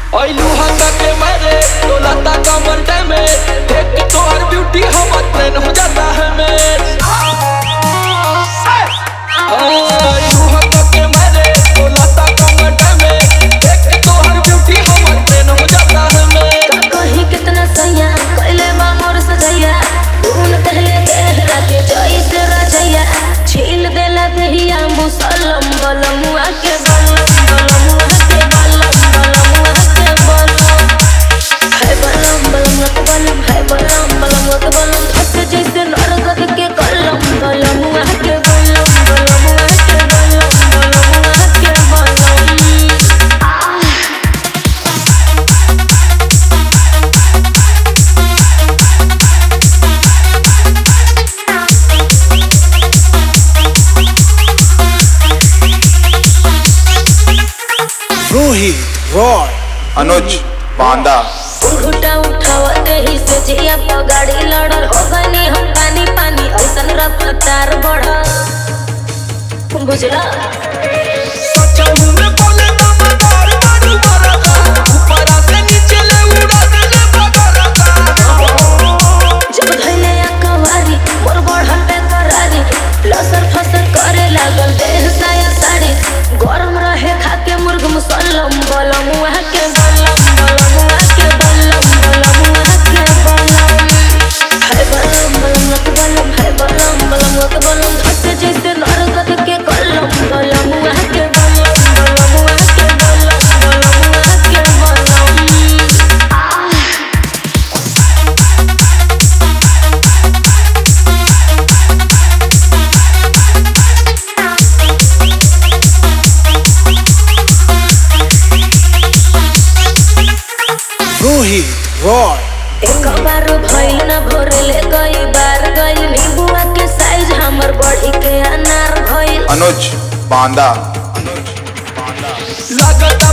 आइलू हंगा के मारे डोलाता कमर डैमेज, देख के तोहर ब्यूटी हमर ट्रेन हो जाता है मेज। आइलू हंगा के मारे डोलाता कमर डैमेज, देख के तोहर ब्यूटी हमर ट्रेन हो जाता है मेज। कहीं कितना सैया कइले बा मोर सजैया, धुन कहले देहरा के जैसे रजैया, छील देला दहिया मुसलम बलमुआ के बलम बलमुआ के बलम बलमुआ के बलम, है बलम बलमुआ के बलम, है बलम बलमुआ के बलम, धस जैसे नरगद के कलम बलमुआ के बलम बलमुआ के बलम बलमुआ के बलम। रोहित रॉय अनुज बांदा उठा उठावते ही से जिया पगाड़ी लड़ल हो गनी हम पानी पानी ऐसन रफ्तार बढ़ल बुझला। सचहु में बोले मामा तार तारू बरका, ऊपरा से नीचे ले उड़ा देले बगरका। जब धैले कवारी मोर बढ़ल बेकरारी, लसर फसर करे लागल देह साया साड़ी, गरम रहे खाके मुर्ग मुसल्लम बलमुआ के बलम बलमुआ के बलम बलमुआ के बलम, है बलम बलमुआ के बलम, है बलम बलमुआ के बलम, धस जैसे नरगद के कलम बलमुआ के बलम बलमुआ के बलम बलमुआ के बलम। रोहित रॉय एक बार भइल न भोरले गई बार गई, नींबुआ के साइज हमर बड़ी के अनार भइल। अनुज बांदा लगता